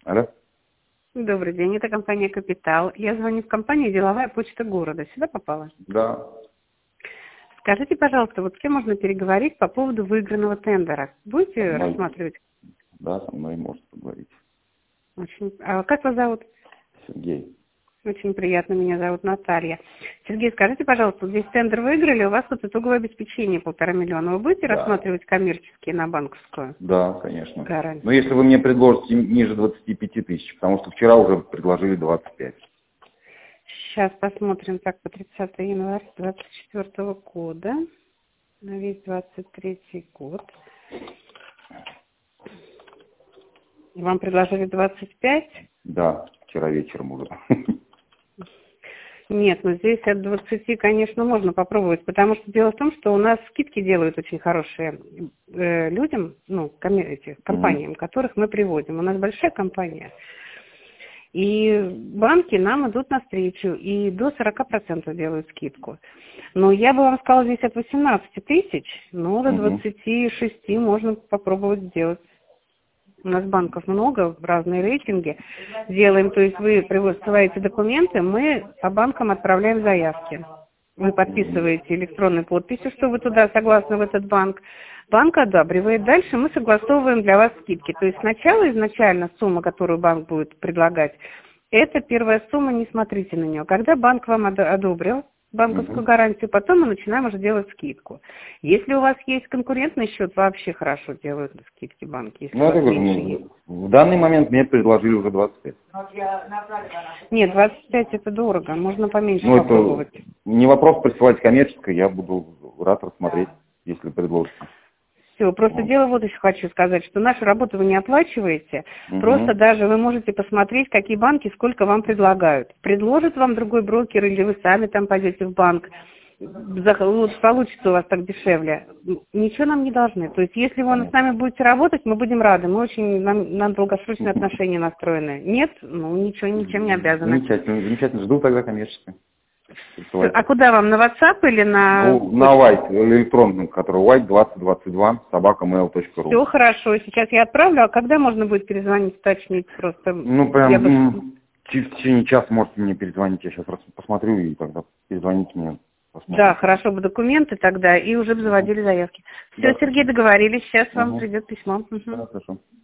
Алло? Добрый день, это компания «Капитал». Я звоню в компанию «Деловая почта города». Сюда попала? Да. Скажите, пожалуйста, вот с кем можно переговорить по поводу выигранного тендера? Будете рассматривать? Да, со мной можно поговорить. Очень. А как вас зовут? Сергей. Очень приятно, меня зовут Наталья. Сергей, скажите, пожалуйста, здесь тендер выиграли, у вас тут итоговое обеспечение 1,5 миллиона. Вы будете рассматривать коммерческие на банковскую? Да, конечно. Гарантию. Но если вы мне предложите ниже 25 тысяч, потому что вчера уже предложили 25. Сейчас посмотрим, так, по 30 января 2024 года, на весь 23 год. Вам предложили 25? Да, вчера вечером уже. Нет, но здесь от 20, конечно, можно попробовать, потому что дело в том, что у нас скидки делают очень хорошие людям, ну, компаниям, которых мы приводим. У нас большая компания. И банки нам идут навстречу и до 40% делают скидку. Но я бы вам сказала, здесь от 18 тысяч, но до 26 можно попробовать сделать. У нас банков много, разные рейтинги делаем. То есть вы присылаете документы, мы по банкам отправляем заявки. Вы подписываете электронной подписью, что вы туда согласны в этот банк. Банк одабривает. Дальше мы согласовываем для вас скидки. То есть сначала изначально сумма, которую банк будет предлагать, это первая сумма, не смотрите на нее. Когда банк вам одобрил банковскую гарантию, потом мы начинаем уже делать скидку. Если у вас есть конкурентный счет, вообще хорошо делают скидки банки. Если Ну, это в данный момент мне предложили уже 25. Нет, 25 это дорого, можно поменьше Ну, попробовать. это не вопрос присылать коммерческое, я буду рад рассмотреть, если предложите. Все, просто дело вот еще хочу сказать, что нашу работу вы не оплачиваете, просто даже вы можете посмотреть, какие банки сколько вам предлагают. Предложит вам другой брокер или вы сами там пойдете в банк, вот получится у вас так дешевле. Ничего нам не должны. То есть если вы с нами будете работать, мы будем рады. Мы очень на долгосрочные отношения настроены. Нет, ну ничего, ничем не обязаны. Замечательно, замечательно. Жду тогда коммерческое. А куда вам, на WhatsApp или на... Ну, на White, электронный, который white2022, Все хорошо, сейчас я отправлю, а когда можно будет перезвонить, уточнить просто? Ну, прям в течение часа можете мне перезвонить, я сейчас посмотрю и тогда перезвоните мне. Посмотрим. Да, хорошо бы документы тогда, и уже бы заводили заявки. Все, да. Сергей, договорились, сейчас вам придет письмо. Хорошо.